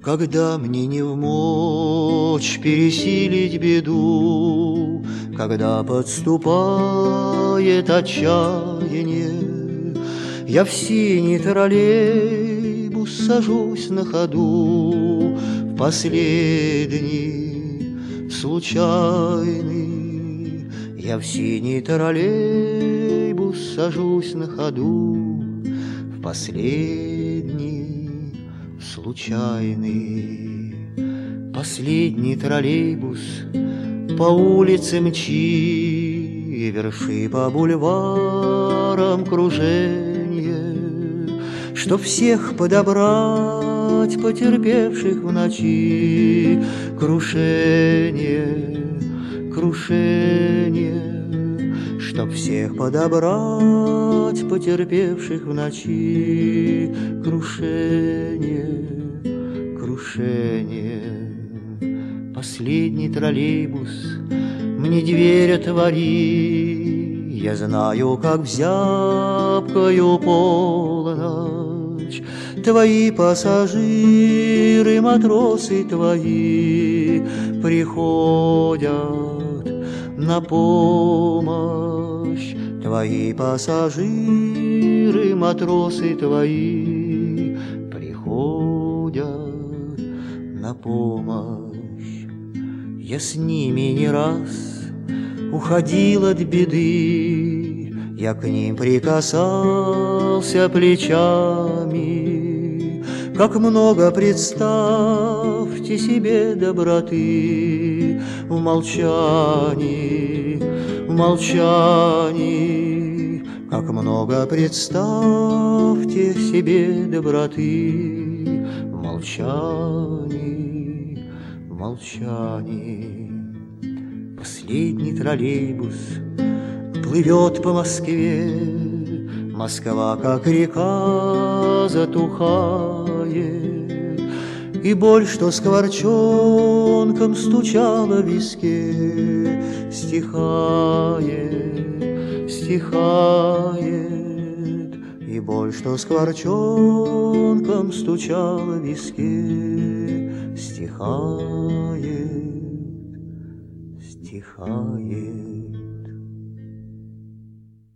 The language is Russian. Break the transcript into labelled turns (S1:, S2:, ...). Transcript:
S1: Когда мне не вмочь пересилить беду, когда подступает отчаяние, я в синий троллейбус сажусь на ходу, в последний, случайный. Я в синий троллейбус сажусь на ходу, в последний, случайный. Последний троллейбус по улице мчи, верши по бульварам круженье, чтоб всех подобрать, потерпевших в ночи. Крушение, крушение, чтоб всех подобрать, потерпевших в ночи. Крушение, крушение. Последний троллейбус мне дверь отвори, я знаю, как в зябкую полночь твои пассажиры, матросы твои приходят на помощь. Твои пассажиры, матросы твои приходят на помощь. Я с ними не раз уходил от беды, я к ним прикасался плечами. Как много, представьте себе, доброты в молчании, в молчании. Как много, представьте себе, доброты в молчании, в молчании. Последний троллейбус плывет по Москве, Москва, как река, затухает, и боль, что скворчонком стучала в виске, стихает, стихает, и боль, что скворчонком стучала в виске, стихает, стихает.